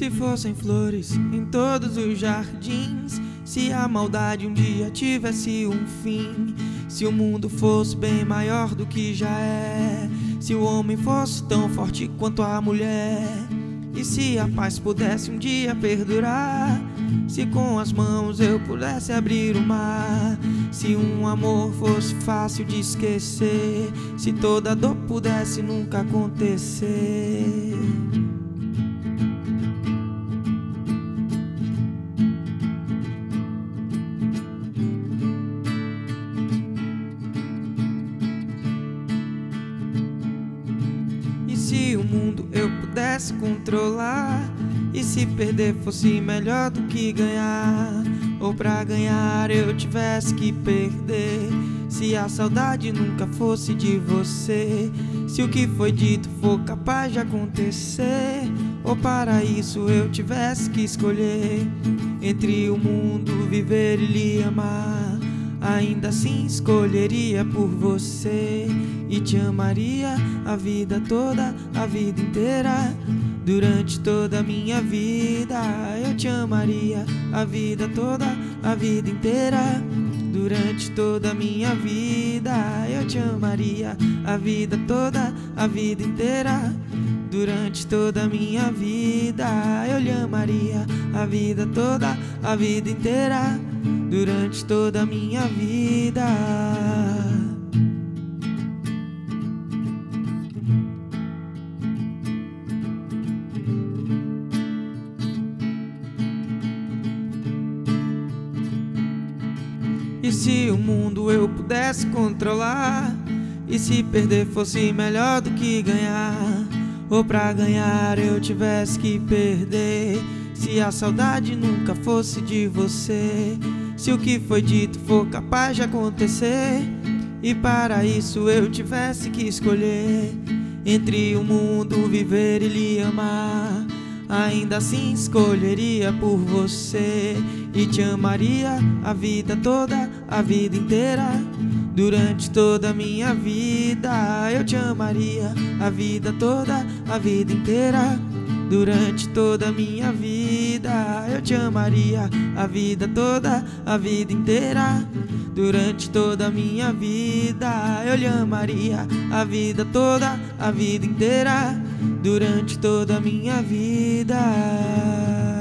Se fossem flores em todos os jardins, se a maldade um dia tivesse um fim, se o mundo fosse bem maior do que já é, se o homem fosse tão forte quanto a mulher, e se a paz pudesse um dia perdurar, se com as mãos eu pudesse abrir o mar, se um amor fosse fácil de esquecer, se toda dor pudesse nunca acontecer. E se o mundo eu pudesse controlar, e se perder fosse melhor do que ganhar, ou pra ganhar eu tivesse que perder, se a saudade nunca fosse de você, se o que foi dito for capaz de acontecer, ou para isso eu tivesse que escolher entre o mundo viver e lhe amar, ainda assim escolheria por você e te amaria a vida toda, a vida inteira. Durante toda a minha vida eu te amaria a vida toda, a vida inteira. Durante toda a minha vida eu te amaria a vida toda, a vida inteira. Durante toda a minha vida eu lhe amaria a vida toda, a vida inteira. Durante toda a minha vida. E se o mundo eu pudesse controlar, e se perder fosse melhor do que ganhar, ou pra ganhar eu tivesse que perder, se a saudade nunca fosse de você, se o que foi dito for capaz de acontecer, e para isso eu tivesse que escolher entre o mundo viver e lhe amar, ainda assim escolheria por você e te amaria a vida toda, a vida inteira. Durante toda a minha vida eu te amaria a vida toda, a vida inteira. Durante toda a minha vida eu te amaria a vida toda, a vida inteira. Durante toda a minha vida eu lhe amaria a vida toda, a vida inteira. Durante toda a minha vida.